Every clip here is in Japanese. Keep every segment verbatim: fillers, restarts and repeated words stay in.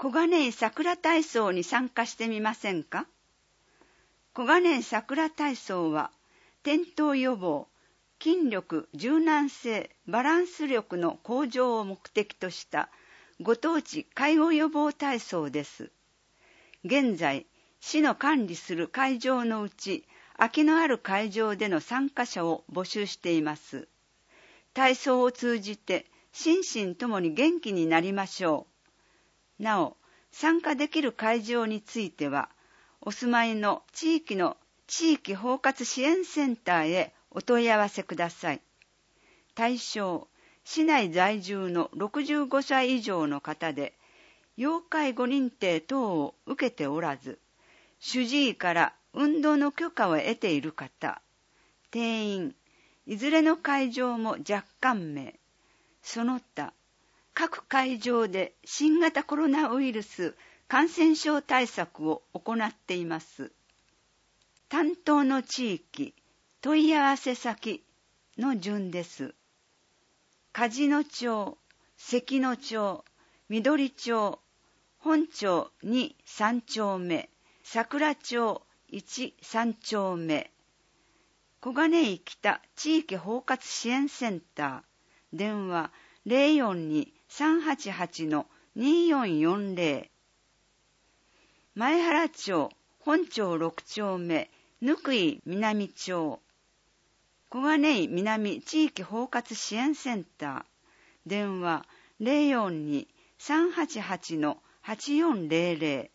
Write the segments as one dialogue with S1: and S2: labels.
S1: 小金井桜体操に参加してみませんか？小金井桜体操は、転倒予防、筋力、柔軟性、バランス力の向上を目的としたご当地介護予防体操です。現在、市の管理する会場のうち、空きのある会場での参加者を募集しています。体操を通じて心身ともに元気になりましょう。なお、参加できる会場については、お住まいの地域の地域包括支援センターへお問い合わせください。対象、市内在住のろくじゅうごさい以上の方で、要介護認定等を受けておらず、主治医から運動の許可を得ている方、定員、いずれの会場も若干名、その他、各会場で新型コロナウイルス感染症対策を行っています。担当の地域、問い合わせ先の順です。梶野町、関野町、緑町、本町に、さん丁目、桜町いち、さん丁目、小金井北地域包括支援センター、電話 ゼロよんに さんはちはち によんよんゼロ、前原町本町ろく丁目、貫井南町、小金井南地域包括支援センター、電話 ゼロよんに さんはちはち はちよんゼロゼロ、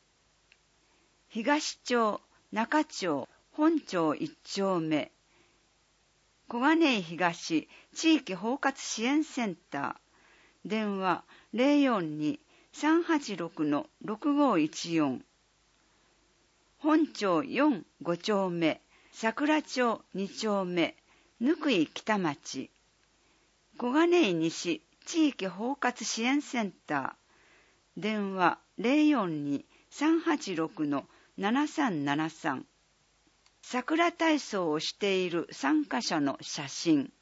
S1: 東町中町本町いち丁目、小金井東地域包括支援センター、電話 ゼロよんに さんはちろく ろくごいちよん、本町よん、ご丁目、桜町に丁目、貫井北町、小金井西地域包括支援センター、電話 ゼロよんに さんはちろく ななさんななさん、桜体操をしている参加者の写真、